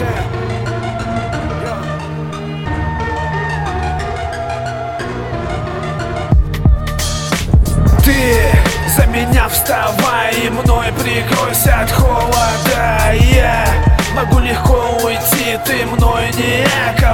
Ты за меня вставай и мной прикройся от холода. Я могу легко уйти, ты мной не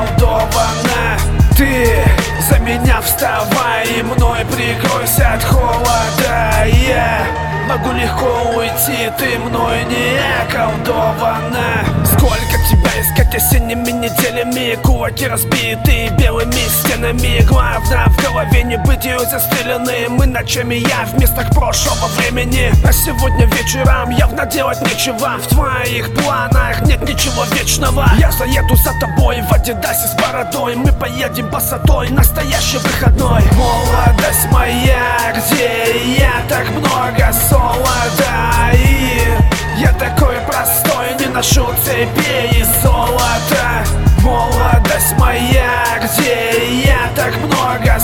околдована. Ты за меня вставай и мной прикройся от холода. Я могу легко уйти, ты мной не околдована. Сколько тебя искать осенними неделями, кулаки разбиты белыми стенами. Главное в голове не быть ее застреленным. Мы ночами я в местах прошлого времени, а сегодня вечером явно делать нечего. В твоих планах нет ничего вечного. Я заеду за тобой в Адидасе с бородой. Мы поедем босотой, настоящий выходной. Молодость моя, где я так много солода, и я такой простой, не ношу цепей и золота. Молодость моя, где я так много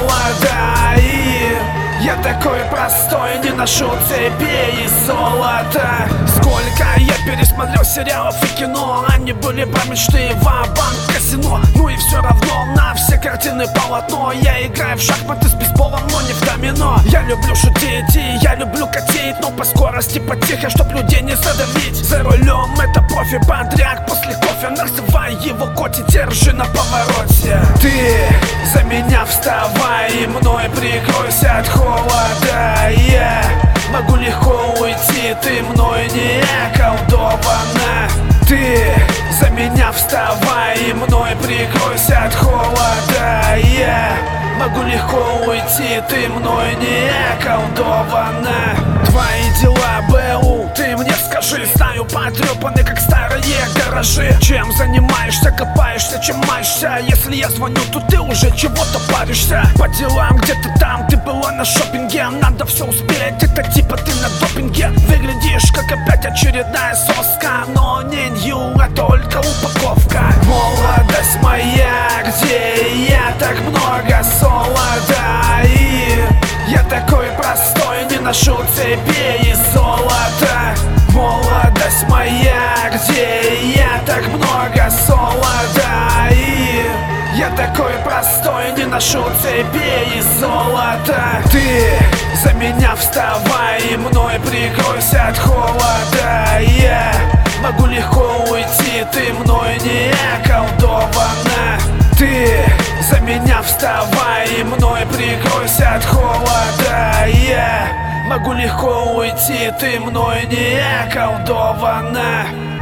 солода, и я такой простой, не ношу цепей и золота. Сколько я пересмотрел сериалов и кино, они были про мечты, ва-банк, казино. Ну и все равно на все картины полотно. Я играю в шахматы с бейсболом, но не в домино. Я люблю шутить и я люблю катить, но по скорости потихо, чтоб людей не задавить. За рулем это профи, подряд после кофе, называй его коти, держи на повороте. Ты за меня вставай и мной прикройся от холода. Я могу легко уйти, ты мной не околдована. Ты за меня вставай и мной прикройся от холода. Я могу легко уйти, ты мной не околдована. Твои дела, БУ, ты мне скажи. Знаю, потрепаны, как старые гаражи. Чем занимаешься, копаешься, чем маешься? Если я звоню, то ты уже чего-то паришься. По делам где-то там, ты была на шопинге. Надо все успеть, это типа ты на допинге. Выглядишь, как опять очередная соска, но не нью, а только упаковка. Молодость моя, где я так много солода, и я такой простой, не ношу цепей и золота. Молодость моя, где я так много солода, и я такой простой, не ношу цепей и золота. Ты за меня вставай и мной прикройся от холода. Я могу легко уйти, ты мной не околдована. Ты за меня вставай и мной прикройся от холода. Я могу легко уйти, ты мной не околдована.